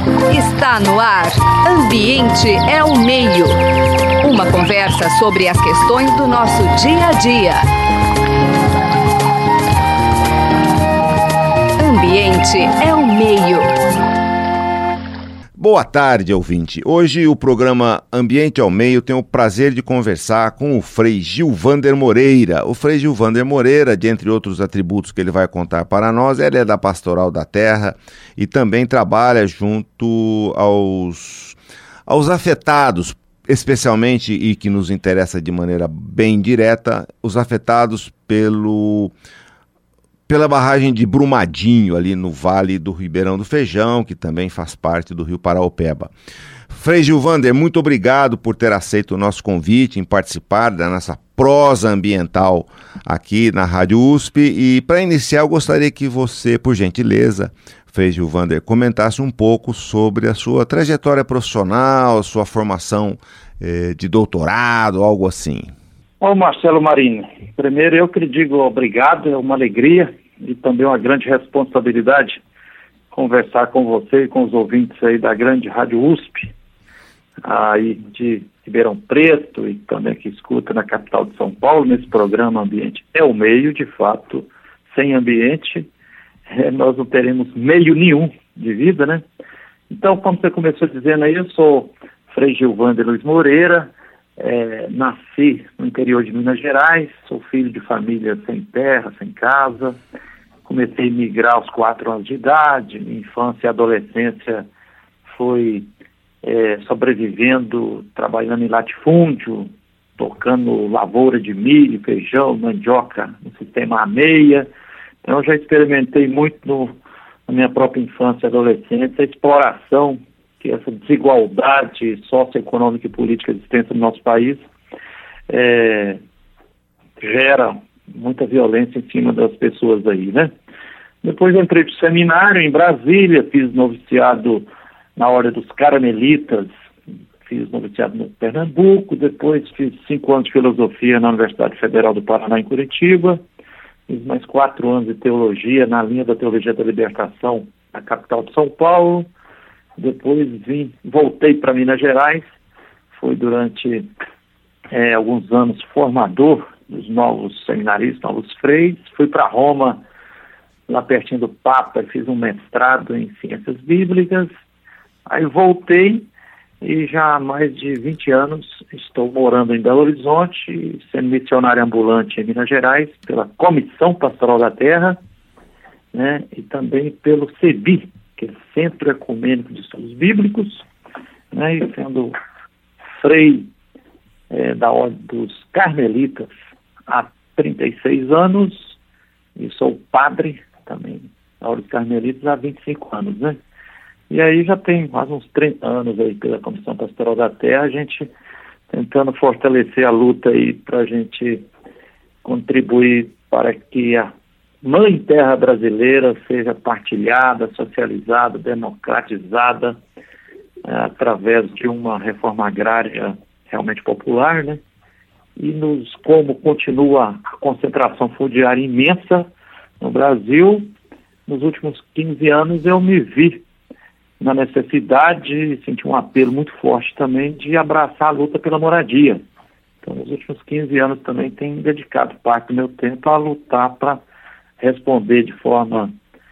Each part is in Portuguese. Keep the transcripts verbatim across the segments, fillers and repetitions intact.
Está no ar. Ambiente é o meio. Uma conversa sobre as questões do nosso dia a dia. Ambiente é o meio. Boa tarde, ouvinte. Hoje o programa Ambiente ao Meio tem o prazer de conversar com o Frei Gilvander Moreira. O Frei Gilvander Moreira, dentre outros atributos que ele vai contar para nós, ele é da Pastoral da Terra e também trabalha junto aos, aos afetados, especialmente, e que nos interessa de maneira bem direta, os afetados pelo... pela barragem de Brumadinho, ali no Vale do Ribeirão do Feijão, que também faz parte do Rio Paraopeba. Frei Gilvander, muito obrigado por ter aceito o nosso convite em participar da nossa prosa ambiental aqui na Rádio U S P. E para iniciar, eu gostaria que você, por gentileza, Frei Gilvander, comentasse um pouco sobre a sua trajetória profissional, sua formação eh, de doutorado, algo assim. Ô Marcelo Marinho, primeiro eu que lhe digo obrigado, é uma alegria e também uma grande responsabilidade conversar com você e com os ouvintes aí da grande Rádio U S P, aí de Ribeirão Preto e também que escuta na capital de São Paulo, nesse programa Ambiente é o Meio. De fato, sem ambiente é, nós não teremos meio nenhum de vida, né? Então, como você começou dizendo aí, eu sou Frei Gilvander Luiz Moreira. É, nasci no interior de Minas Gerais, sou filho de família sem terra, sem casa. Comecei a migrar aos quatro anos de idade. Minha infância e adolescência foi é, sobrevivendo, trabalhando em latifúndio, tocando lavoura de milho, feijão, mandioca no sistema AMEIA. Então eu já experimentei muito no, na minha própria infância e adolescência a exploração que essa desigualdade socioeconômica e política existente no nosso país é, gera muita violência em cima das pessoas aí, né? Depois eu entrei para o seminário em Brasília, fiz noviciado na Ordem dos Carmelitas, fiz noviciado no Pernambuco, depois fiz cinco anos de filosofia na Universidade Federal do Paraná, em Curitiba, fiz mais quatro anos de teologia na linha da Teologia da Libertação, na capital de São Paulo. Depois vim, voltei para Minas Gerais, fui durante é, alguns anos formador dos novos seminaristas, novos freis. Fui para Roma, lá pertinho do Papa, fiz um mestrado em Ciências Bíblicas. Aí voltei e já há mais de vinte anos estou morando em Belo Horizonte, sendo missionário ambulante em Minas Gerais, pela Comissão Pastoral da Terra, né, e também pelo CEBI, que é Centro Ecumênico de Estudos Bíblicos, né, e sendo frei é, da Ordem dos Carmelitas há trinta e seis anos, e sou padre também da Ordem dos Carmelitas há vinte e cinco anos, né? E aí já tem quase uns trinta anos aí pela Comissão Pastoral da Terra, a gente tentando fortalecer a luta aí para a gente contribuir para que a Mãe Terra brasileira seja partilhada, socializada, democratizada, é, através de uma reforma agrária realmente popular, né? E nos, como continua a concentração fundiária imensa no Brasil, nos últimos quinze anos eu me vi na necessidade, senti um apelo muito forte também de abraçar a luta pela moradia. Então, nos últimos quinze anos também tenho dedicado parte do meu tempo a lutar para responder de forma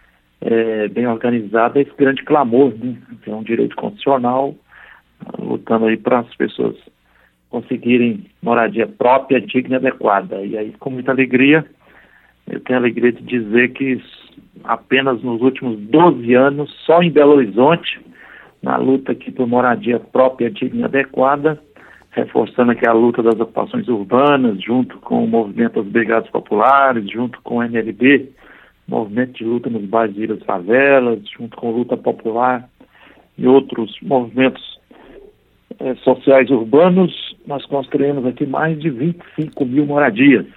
é, bem organizada esse grande clamor, né? Que é um direito constitucional, lutando aí para as pessoas conseguirem moradia própria, digna e adequada. E aí, com muita alegria, eu tenho a alegria de dizer que apenas nos últimos doze anos, só em Belo Horizonte, na luta aqui por moradia própria, digna e adequada, reforçando aqui a luta das ocupações urbanas, junto com o movimento das Brigadas Populares, junto com o M L B, movimento de luta nos bairros e ilhas favelas, junto com a Luta Popular e outros movimentos eh, sociais urbanos, nós construímos aqui mais de vinte e cinco mil moradias.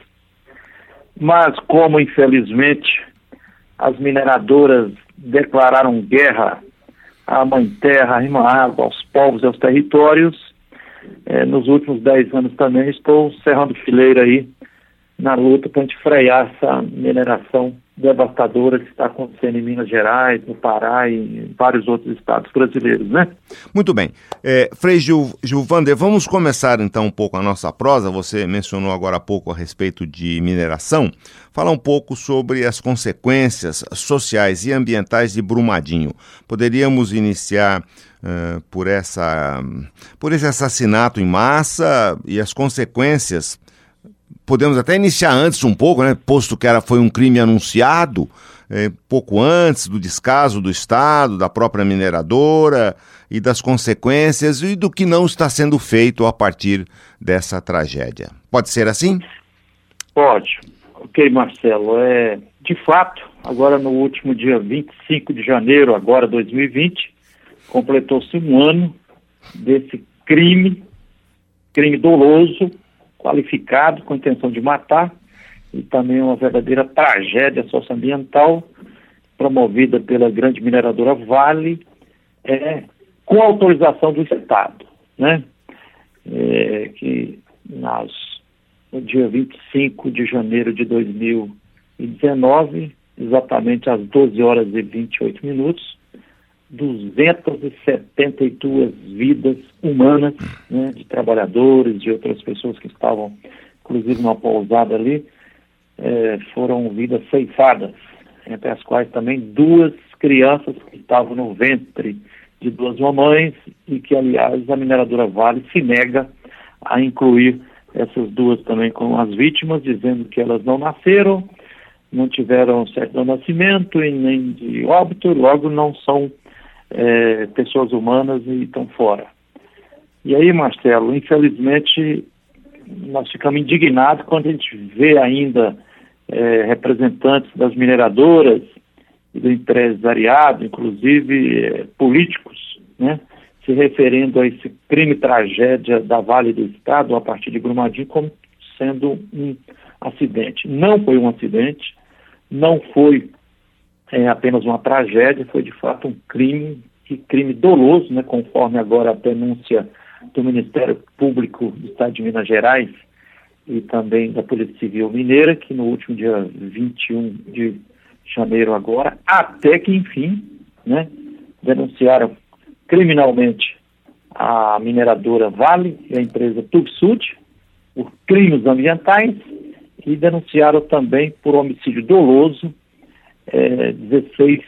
Mas como, infelizmente, as mineradoras declararam guerra à Mãe Terra, à Irmã Água, aos povos e aos territórios, É, nos últimos dez anos também estou cerrando fileira aí na luta para a gente frear essa mineração devastadora que está acontecendo em Minas Gerais, no Pará e em vários outros estados brasileiros, né? Muito bem. É, Frei Gil, Gilvander, vamos começar então um pouco a nossa prosa. Você mencionou agora há pouco a respeito de mineração. Fala um pouco sobre as consequências sociais e ambientais de Brumadinho. Poderíamos iniciar uh, por, essa, por esse assassinato em massa e as consequências. Podemos até iniciar antes um pouco, né? Posto que era, foi um crime anunciado, é, pouco antes do descaso do Estado, da própria mineradora e das consequências e do que não está sendo feito a partir dessa tragédia. Pode ser assim? Pode. Ok, Marcelo. É, de fato, agora no último dia vinte e cinco de janeiro, agora dois mil e vinte, completou-se um ano desse crime, crime doloso, qualificado com intenção de matar, e também uma verdadeira tragédia socioambiental promovida pela grande mineradora Vale, é, com autorização do Estado, né? É, que nas, no dia vinte e cinco de janeiro de dois mil e dezenove, exatamente às doze horas e vinte e oito minutos, duzentas e setenta e duas vidas humanas, né, de trabalhadores, de outras pessoas que estavam, inclusive, numa pousada ali, eh, foram vidas ceifadas, entre as quais também duas crianças que estavam no ventre de duas mamães e que, aliás, a mineradora Vale se nega a incluir essas duas também com as vítimas, dizendo que elas não nasceram, não tiveram certo nascimento e nem de óbito, logo não são É, pessoas humanas e estão fora. E aí, Marcelo, infelizmente, nós ficamos indignados quando a gente vê ainda é, representantes das mineradoras e do empresariado, inclusive é, políticos, né, se referindo a esse crime-tragédia da Vale do Estado, a partir de Brumadinho, como sendo um acidente. Não foi um acidente, não foi É apenas uma tragédia, foi de fato um crime, e crime doloso, né, conforme agora a denúncia do Ministério Público do Estado de Minas Gerais e também da Polícia Civil Mineira, que no último dia vinte e um de janeiro agora, até que enfim, né, denunciaram criminalmente a mineradora Vale e a empresa Tubsud por crimes ambientais e denunciaram também por homicídio doloso É, dezesseis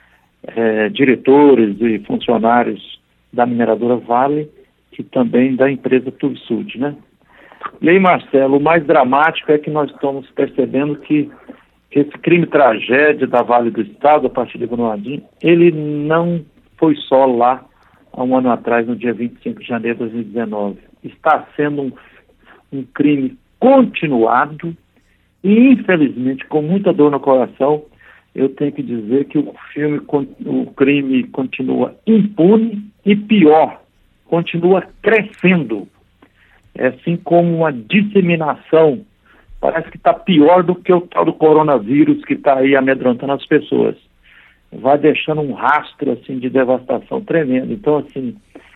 é, diretores e funcionários da mineradora Vale e também da empresa Tubsud, né? E aí, Marcelo, o mais dramático é que nós estamos percebendo que, que esse crime-tragédia da Vale do Estado, a partir de Brumadinho, ele não foi só lá há um ano atrás, no dia vinte e cinco de janeiro de dois mil e dezenove. Está sendo um, um crime continuado e, infelizmente, com muita dor no coração, eu tenho que dizer que o filme, o crime continua impune e pior, continua crescendo. É assim como uma disseminação, parece que está pior do que o tal do coronavírus que está aí amedrontando as pessoas. Vai deixando um rastro assim de devastação tremenda. Então, assim,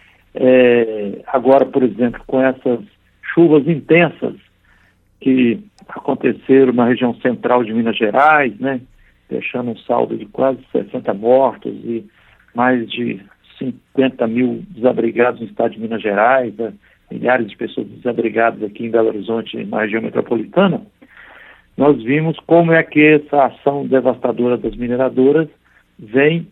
é, agora, por exemplo, com essas chuvas intensas que aconteceram na região central de Minas Gerais, né, deixando um saldo de quase sessenta mortos e mais de cinquenta mil desabrigados no estado de Minas Gerais, né? Milhares de pessoas desabrigadas aqui em Belo Horizonte, na região metropolitana, nós vimos como é que essa ação devastadora das mineradoras vem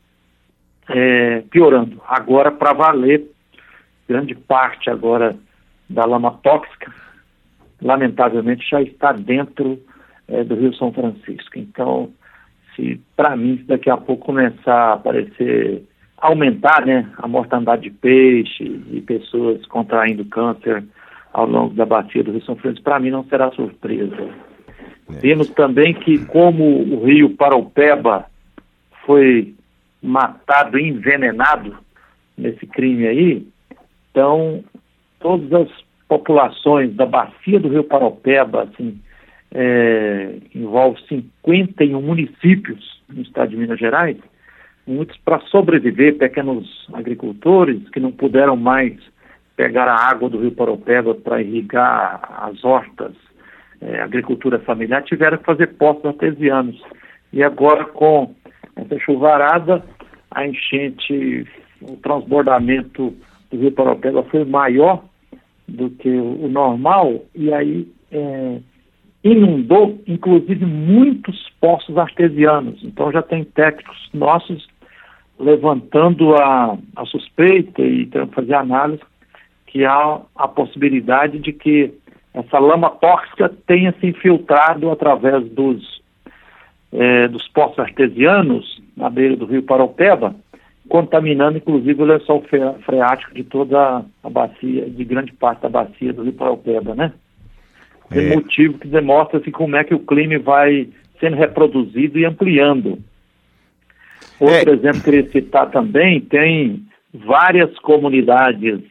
é, piorando. Agora, para valer, grande parte agora da lama tóxica, lamentavelmente, já está dentro é, do Rio São Francisco. Então, se para mim, se daqui a pouco começar a aparecer, aumentar, né, a mortandade de peixes e pessoas contraindo câncer ao longo da bacia do Rio São Francisco, para mim não será surpresa. É. Vimos também que, como o rio Paraupeba foi matado e envenenado nesse crime aí, então todas as populações da bacia do rio Paraupeba, assim, É, envolve cinquenta e um municípios no estado de Minas Gerais, muitos para sobreviver, pequenos agricultores que não puderam mais pegar a água do rio Paraupeba para irrigar as hortas, é, agricultura familiar, tiveram que fazer poços artesianos. E agora, com essa chuvarada, a enchente, o transbordamento do Rio Paraopeba foi maior do que o normal, e aí é, inundou, inclusive, muitos poços artesianos. Então já tem técnicos nossos levantando a, a suspeita e tentando fazer análise que há a possibilidade de que essa lama tóxica tenha se infiltrado através dos, é, dos poços artesianos na beira do Rio Paraopeba, contaminando inclusive o lençol freático de toda a bacia, de grande parte da bacia do Rio Paraopeba, né? É É. motivo que demonstra assim, como é que o clima vai sendo reproduzido e ampliando. Outro É. exemplo que eu queria citar também, tem várias comunidades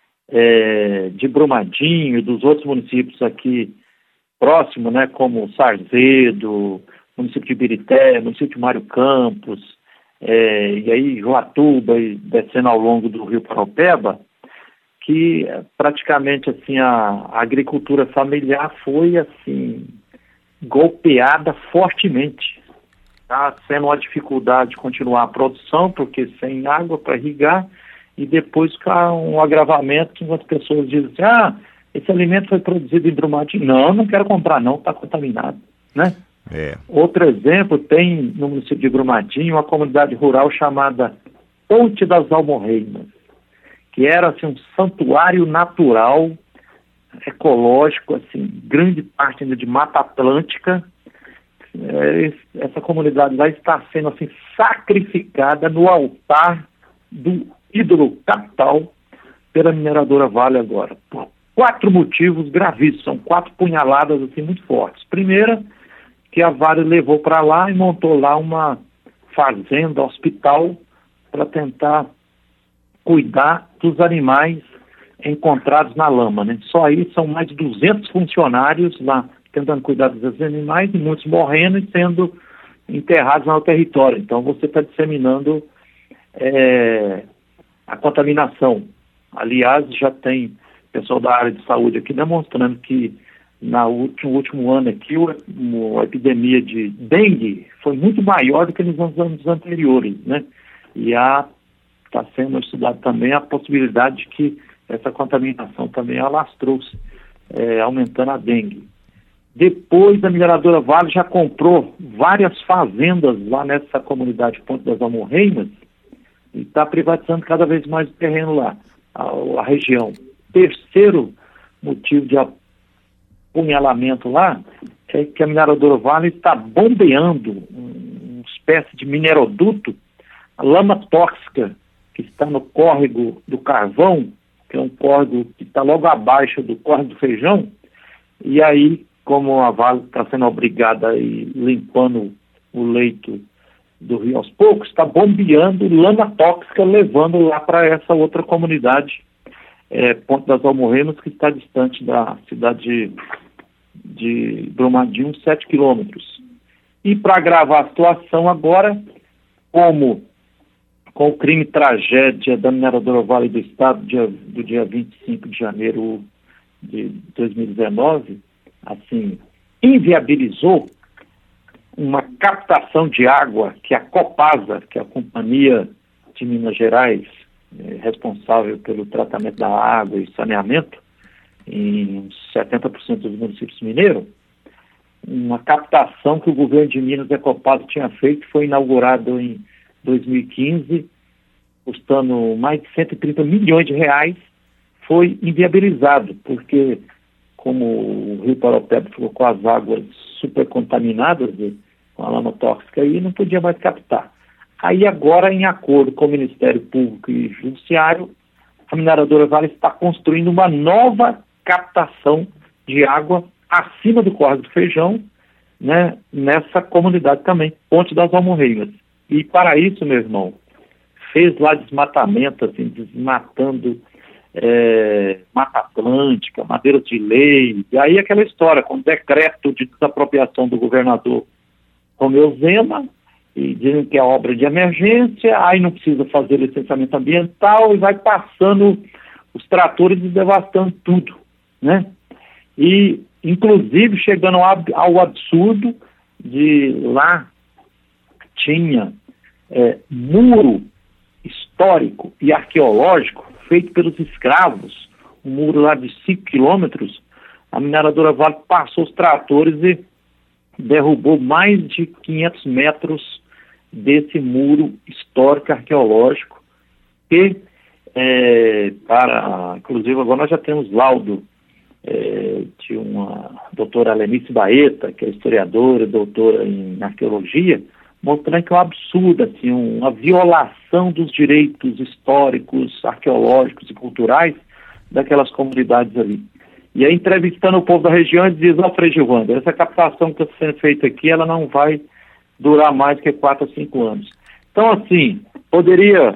é, de Brumadinho e dos outros municípios aqui próximos, né, como Sarzedo, município de Ibirité, município de Mário Campos, é, e aí Joatuba, e descendo ao longo do Rio Paraopeba, que praticamente assim a, a agricultura familiar foi assim golpeada fortemente. Está sendo uma dificuldade de continuar a produção, porque sem água para irrigar, e depois fica um agravamento que as pessoas dizem assim, ah, esse alimento foi produzido em Brumadinho. Não, não quero comprar não, está contaminado, né? É. Outro exemplo, tem no município de Brumadinho uma comunidade rural chamada Ponte das Almorreimas, que era assim, um santuário natural, ecológico, assim, grande parte ainda de Mata Atlântica. É, essa comunidade lá está sendo assim, sacrificada no altar do ídolo capital pela mineradora Vale agora, por quatro motivos gravíssimos, são quatro punhaladas assim, muito fortes. Primeira, que a Vale levou para lá e montou lá uma fazenda, hospital, para tentar cuidar dos animais encontrados na lama, né? Só aí são mais de duzentos funcionários lá tentando cuidar dos animais e muitos morrendo e sendo enterrados no território. Então você está disseminando é, a contaminação. Aliás, já tem pessoal da área de saúde aqui demonstrando que na último, último ano aqui o, a epidemia de dengue foi muito maior do que nos anos anteriores, né? E a está sendo estudado também a possibilidade de que essa contaminação também alastrou-se, é, aumentando a dengue. Depois, a mineradora Vale já comprou várias fazendas lá nessa comunidade Ponte das Almorreimas e está privatizando cada vez mais o terreno lá, a, a região. Terceiro motivo de apunhalamento lá é que a mineradora Vale está bombeando uma espécie de mineroduto, a lama tóxica, que está no córrego do Carvão, que é um córrego que está logo abaixo do córrego do Feijão, e aí, como a Vale está sendo obrigada a ir limpando o leito do rio aos poucos, está bombeando lama tóxica, levando lá para essa outra comunidade, é, Ponte das Almorreimas, que está distante da cidade de, de Brumadinho, sete quilômetros. E para agravar a situação agora, como com o crime tragédia da mineradora Vale do Estado, dia, do dia vinte e cinco de janeiro de dois mil e dezenove, assim, inviabilizou uma captação de água que a Copasa, que é a Companhia de Minas Gerais, é, responsável pelo tratamento da água e saneamento em setenta por cento dos municípios mineiros, uma captação que o governo de Minas e a Copasa tinha feito, foi inaugurado em dois mil e quinze, custando mais de cento e trinta milhões de reais, foi inviabilizado, porque como o Rio Paraopeba ficou com as águas super contaminadas, com a lama tóxica aí, não podia mais captar. Aí agora, em acordo com o Ministério Público e Judiciário, a mineradora Vale está construindo uma nova captação de água acima do córrego do Feijão, né, nessa comunidade também, Ponte das Almorreimas. E para isso, meu irmão, fez lá desmatamento, assim, desmatando é, Mata Atlântica, madeiras de lei, e aí aquela história, com o decreto de desapropriação do governador Romeu Zema, e dizem que é obra de emergência, aí não precisa fazer licenciamento ambiental, e vai passando os tratores e devastando tudo, né? E, inclusive, chegando ao, ao absurdo de lá tinha é, muro histórico e arqueológico feito pelos escravos, um muro lá de cinco quilômetros. A mineradora Vale passou os tratores e derrubou mais de quinhentos metros desse muro histórico arqueológico, que, é, para, inclusive agora nós já temos laudo é, de uma doutora Lenice Baeta, que é historiadora, doutora em arqueologia, mostrando que é um absurdo, assim, uma violação dos direitos históricos, arqueológicos e culturais daquelas comunidades ali. E aí, entrevistando o povo da região, ele diz: ó, Frei Gilvander, essa captação que está sendo feita aqui, ela não vai durar mais que quatro a cinco anos. Então, assim, poderia,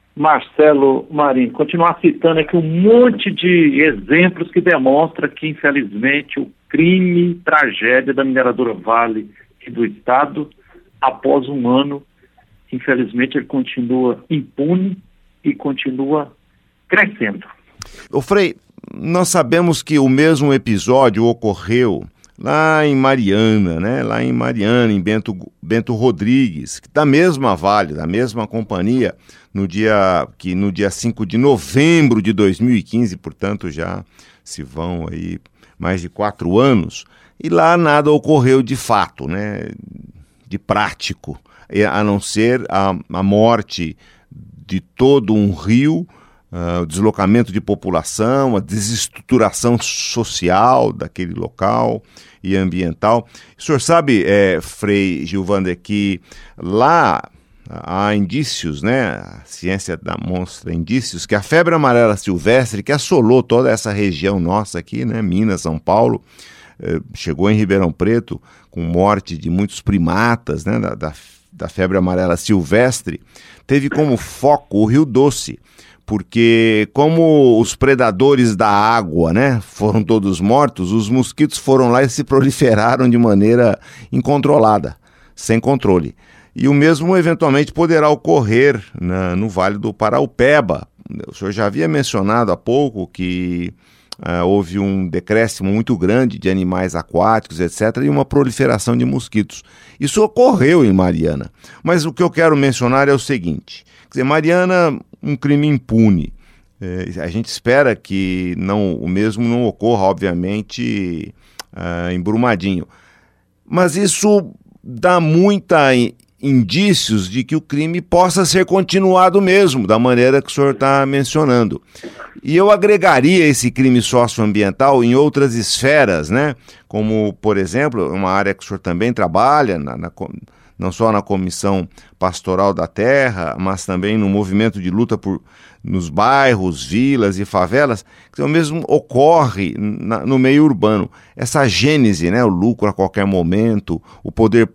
Marcelo Marinho, continuar citando aqui um monte de exemplos que demonstram que, infelizmente, o crime, tragédia da mineradora Vale e do Estado, após um ano, infelizmente, ele continua impune e continua crescendo. Ô Frei, nós sabemos que o mesmo episódio ocorreu lá em Mariana, né? Lá em Mariana, em Bento, Bento Rodrigues, da mesma Vale, da mesma companhia, no dia, que no dia cinco de novembro de dois mil e quinze, portanto já se vão aí mais de quatro anos, e lá nada ocorreu de fato, né? De prático, a não ser a, a morte de todo um rio, uh, o deslocamento de população, a desestruturação social daquele local e ambiental. O senhor sabe, é, Frei Gilvander, que lá há indícios, né? A ciência demonstra indícios que a febre amarela silvestre, que assolou toda essa região nossa aqui, né? Minas, São Paulo, eh, chegou em Ribeirão Preto com morte de muitos primatas, né? Da, da, da febre amarela silvestre, teve como foco o Rio Doce, porque como os predadores da água, né, foram todos mortos, os mosquitos foram lá e se proliferaram de maneira incontrolada, sem controle. E o mesmo eventualmente poderá ocorrer na, no Vale do Paraupeba. O senhor já havia mencionado há pouco que uh, houve um decréscimo muito grande de animais aquáticos, etcétera, e uma proliferação de mosquitos. Isso ocorreu em Mariana. Mas o que eu quero mencionar é o seguinte: quer dizer, Mariana, um crime impune. É, a gente espera que não, o mesmo não ocorra, obviamente, uh, em Brumadinho. Mas isso dá muita indícios de que o crime possa ser continuado mesmo, da maneira que o senhor está mencionando. E eu agregaria esse crime socioambiental em outras esferas, né? Como, por exemplo, uma área que o senhor também trabalha, na, na, não só na Comissão Pastoral da Terra, mas também no movimento de luta por, nos bairros, vilas e favelas, que o mesmo ocorre na, no meio urbano. Essa gênese, né? O lucro a qualquer momento, o poder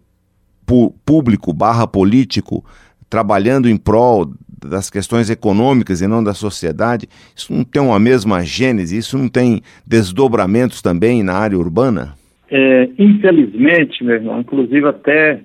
público barra político trabalhando em prol das questões econômicas e não da sociedade, isso não tem uma mesma gênese, isso não tem desdobramentos também na área urbana? É, infelizmente, meu irmão, inclusive até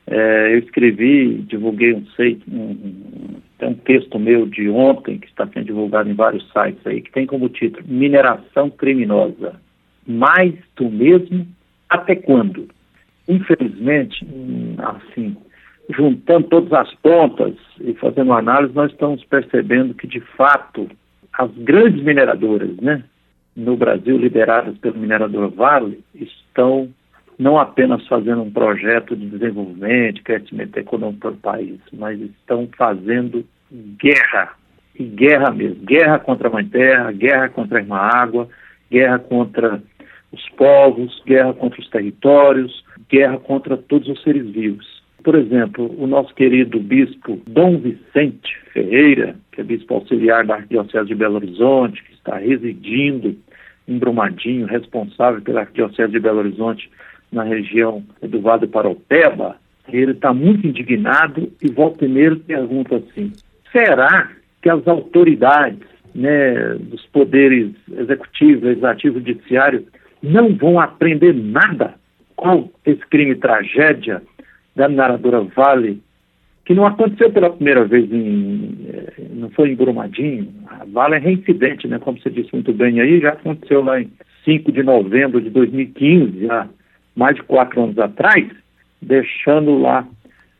é, eu escrevi, divulguei um, sei, um, um texto meu de ontem, que está sendo divulgado em vários sites aí, que tem como título Mineração Criminosa, mais do mesmo até quando? Infelizmente, assim, juntando todas as pontas e fazendo uma análise, nós estamos percebendo que, de fato, as grandes mineradoras, né, no Brasil, lideradas pela mineradora Vale, estão não apenas fazendo um projeto de desenvolvimento, de crescimento econômico para o país, mas estão fazendo guerra, e guerra mesmo, guerra contra a Mãe Terra, guerra contra a Irmã Água, guerra contra os povos, guerra contra os territórios, guerra contra todos os seres vivos. Por exemplo, o nosso querido bispo Dom Vicente Ferreira, que é bispo auxiliar da Arquidiocese de Belo Horizonte, que está residindo em Brumadinho, responsável pela Arquidiocese de Belo Horizonte na região do Vale do Paraupeba, ele está muito indignado e volta e meia pergunta assim: será que as autoridades, né, dos poderes executivo, legislativo e judiciário não vão aprender nada com esse crime tragédia da mineradora Vale, que não aconteceu pela primeira vez, em, não foi em Brumadinho. A Vale é reincidente, né? Como você disse muito bem aí, já aconteceu lá em cinco de novembro de dois mil e quinze, já mais de quatro anos atrás, deixando lá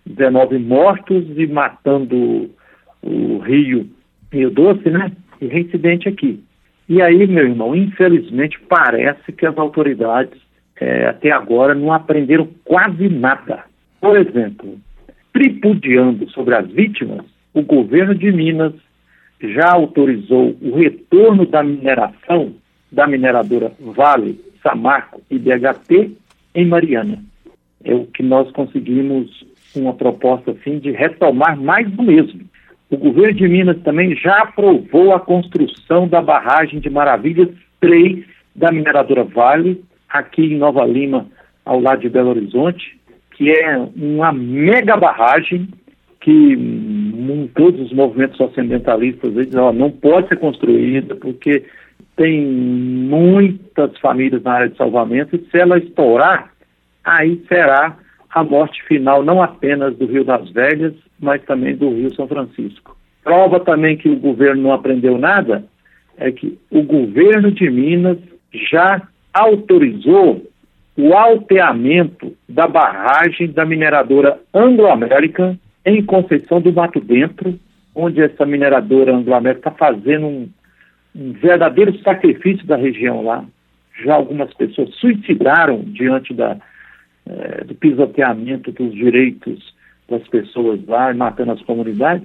dezenove mortos e matando o Rio, Rio Doce, né? E reincidente aqui. E aí, meu irmão, infelizmente parece que as autoridades é, até agora não aprenderam quase nada. Por exemplo, tripudiando sobre as vítimas, o governo de Minas já autorizou o retorno da mineração da mineradora Vale, Samarco e B H P em Mariana. É o que nós conseguimos, uma proposta assim de retomar mais do mesmo. O governo de Minas também já aprovou a construção da barragem de Maravilhas três da mineradora Vale, aqui em Nova Lima, ao lado de Belo Horizonte, que é uma mega barragem que um, todos os movimentos socioambientalistas dizem, ó, não pode ser construída porque tem muitas famílias na área de salvamento e se ela estourar, aí será a morte final não apenas do Rio das Velhas, mas também do Rio São Francisco. Prova também que o governo não aprendeu nada é que o governo de Minas já autorizou o alteamento da barragem da mineradora Anglo-American em Conceição do Mato Dentro, onde essa mineradora Anglo-American está fazendo um, um verdadeiro sacrifício da região lá. Já algumas pessoas suicidaram diante da, eh, do pisoteamento dos direitos das pessoas lá, matando as comunidades.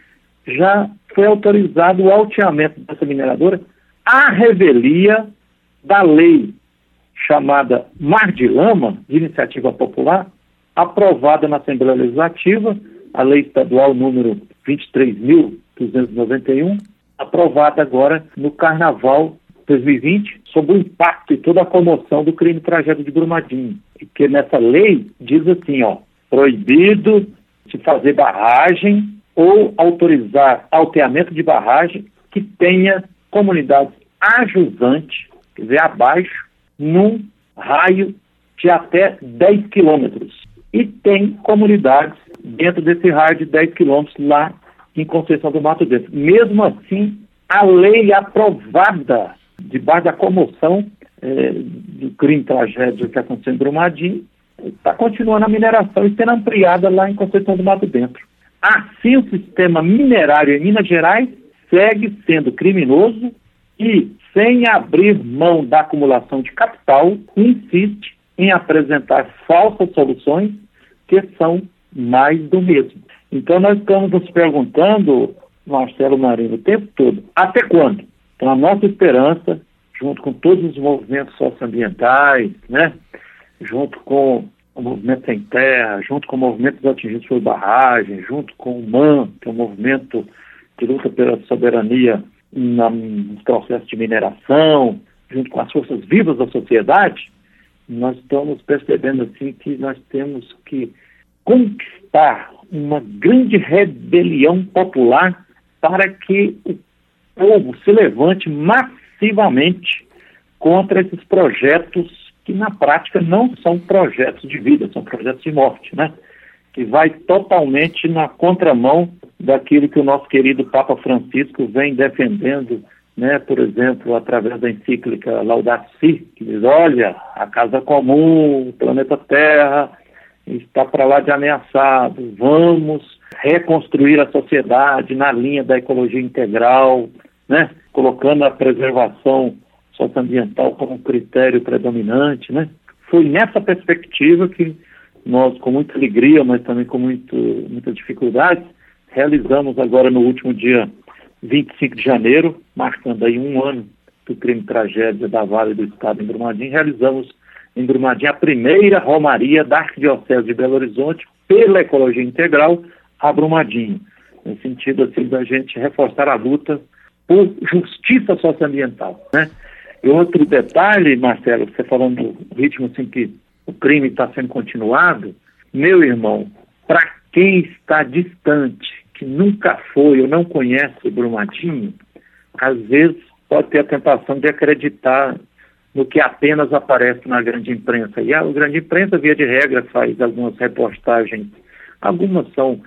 Já foi autorizado o alteamento dessa mineradora à revelia da lei chamada Mar de Lama, de iniciativa popular, aprovada na Assembleia Legislativa, a lei estadual número vinte e três mil duzentos e noventa e um, aprovada agora no Carnaval dois mil e vinte, sob o impacto e toda a comoção do crime tragédia de Brumadinho. E que nessa lei diz assim, ó, proibido de fazer barragem ou autorizar alteamento de barragem que tenha comunidades ajusantes, quer dizer, abaixo, num raio de até dez quilômetros. E tem comunidades dentro desse raio de dez quilômetros lá em Conceição do Mato Dentro. Mesmo assim, a lei aprovada debaixo da comoção eh, do crime tragédia que aconteceu em Brumadinho, está continuando a mineração e sendo ampliada lá em Conceição do Mato Dentro. Assim, o sistema minerário em Minas Gerais segue sendo criminoso e, sem abrir mão da acumulação de capital, insiste em apresentar falsas soluções que são mais do mesmo. Então, nós estamos nos perguntando, Marcelo Marinho, o tempo todo, até quando? Então, a nossa esperança, junto com todos os movimentos socioambientais, né, junto com o Movimento Sem Terra, junto com o Movimento dos Atingidos por Barragem, junto com o M A N, que é o Movimento de Luta pela Soberania na, nos processos de mineração, junto com as forças vivas da sociedade, nós estamos percebendo assim que nós temos que conquistar uma grande rebelião popular para que o povo se levante massivamente contra esses projetos que na prática não são projetos de vida, são projetos de morte, né? Que vai totalmente na contramão daquilo que o nosso querido Papa Francisco vem defendendo, né? Por exemplo, através da encíclica Laudato Si, que diz, olha, a casa comum, o planeta Terra está para lá de ameaçado, vamos reconstruir a sociedade na linha da ecologia integral, né? Colocando a preservação socioambiental como um critério predominante, né? Foi nessa perspectiva que nós, com muita alegria, mas também com muito, muita dificuldade, realizamos agora no último dia vinte e cinco de janeiro, marcando aí um ano do crime tragédia da Vale do Estado em Brumadinho, realizamos em Brumadinho a primeira romaria da Arquidiocese de Belo Horizonte pela ecologia integral a Brumadinho, no sentido assim da gente reforçar a luta por justiça socioambiental, né? E outro detalhe, Marcelo, você falando do ritmo assim que o crime está sendo continuado, meu irmão, para quem está distante, que nunca foi ou não conhece Brumadinho, às vezes pode ter a tentação de acreditar no que apenas aparece na grande imprensa. E a grande imprensa, via de regra, faz algumas reportagens, algumas são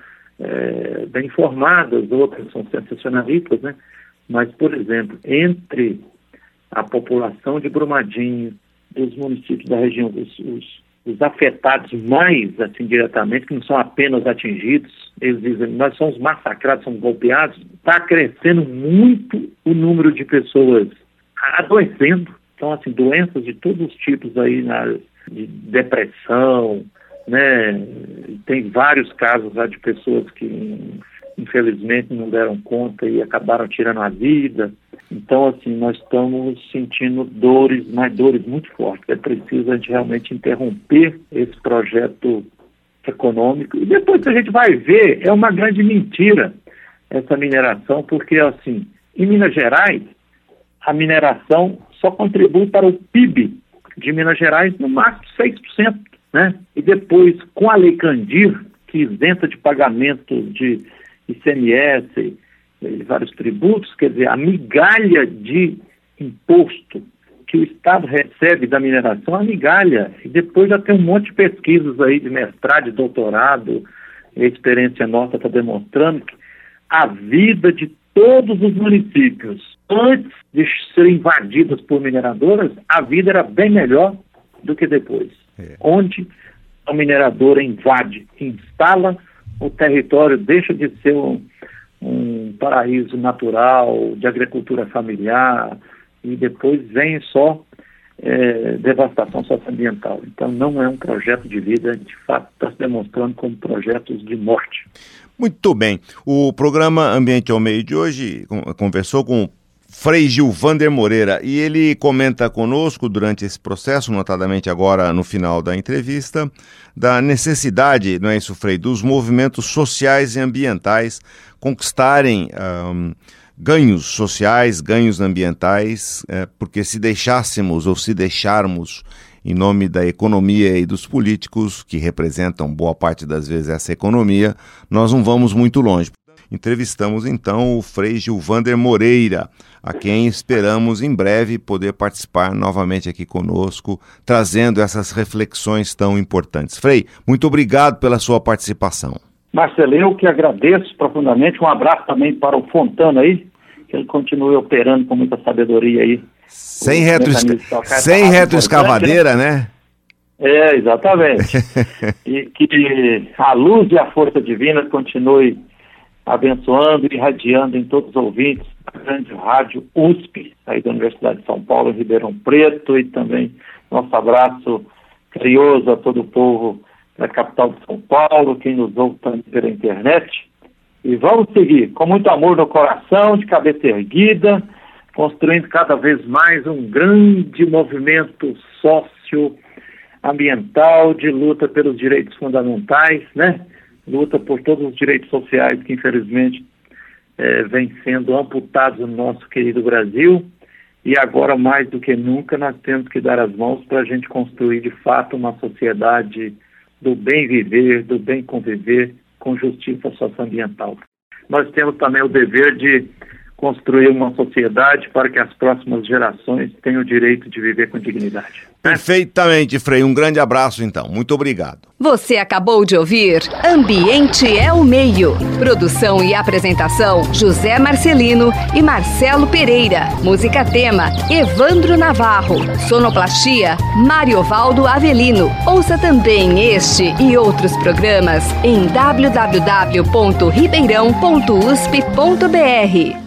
é, bem informadas, outras são sensacionalistas, né? Mas, por exemplo, entre a população de Brumadinho, dos municípios da região, os, os os afetados mais, assim, diretamente, que não são apenas atingidos, eles dizem, nós somos massacrados, somos golpeados, está crescendo muito o número de pessoas adoecendo. Então, assim, doenças de todos os tipos aí, na, de depressão, né? Tem vários casos lá de pessoas que, infelizmente, não deram conta e acabaram tirando a vida. Então, assim, nós estamos sentindo dores, mas dores muito fortes. É preciso a gente realmente interromper esse projeto econômico. E depois a gente vai ver, é uma grande mentira essa mineração, porque, assim, em Minas Gerais, a mineração só contribui para o P I B de Minas Gerais no máximo seis por cento, né? E depois, com a Lei Candir, que isenta de pagamento de I C M S e vários tributos, quer dizer, a migalha de imposto que o Estado recebe da mineração, a migalha. E depois já tem um monte de pesquisas aí de mestrado, de doutorado, a experiência nossa está demonstrando que a vida de todos os municípios, antes de serem invadidas por mineradoras, a vida era bem melhor do que depois. É. Onde a mineradora invade, instala, o território deixa de ser um, um paraíso natural, de agricultura familiar, e depois vem só é, devastação socioambiental. Então não é um projeto de vida, de fato está se demonstrando como projetos de morte. Muito bem. O programa Ambiente ao Meio de hoje conversou com Frei Gilvander Moreira e ele comenta conosco durante esse processo, notadamente agora no final da entrevista, da necessidade, não é isso, Frei, dos movimentos sociais e ambientais conquistarem um, ganhos sociais, ganhos ambientais, é, porque se deixássemos ou se deixarmos em nome da economia e dos políticos, que representam boa parte das vezes essa economia, nós não vamos muito longe. Entrevistamos então o Frei Gilvander Moreira, a quem esperamos em breve poder participar novamente aqui conosco, trazendo essas reflexões tão importantes. Frei, muito obrigado pela sua participação. Marcelo, eu que agradeço profundamente, um abraço também para o Fontana aí, que ele continue operando com muita sabedoria aí. Sem, retroesca... Sem retroescavadeira, né? É, exatamente. E que a luz e a força divina continue abençoando e irradiando em todos os ouvintes da grande rádio U S P, aí da Universidade de São Paulo, em Ribeirão Preto, e também nosso abraço carinhoso a todo o povo da capital de São Paulo, quem nos ouve também pela internet. E vamos seguir com muito amor no coração, de cabeça erguida, construindo cada vez mais um grande movimento socioambiental de luta pelos direitos fundamentais, né? Luta por todos os direitos sociais que, infelizmente, é, vêm sendo amputados no nosso querido Brasil. E agora, mais do que nunca, nós temos que dar as mãos para a gente construir, de fato, uma sociedade do bem viver, do bem conviver, com justiça socioambiental. Nós temos também o dever de construir uma sociedade para que as próximas gerações tenham o direito de viver com dignidade. Perfeitamente, Frei. Um grande abraço, então. Muito obrigado. Você acabou de ouvir Ambiente é o Meio. Produção e apresentação, José Marcelino e Marcelo Pereira. Música tema, Evandro Navarro. Sonoplastia, Mariovaldo Avelino. Ouça também este e outros programas em w w w ponto ribeirão ponto u s p ponto b r.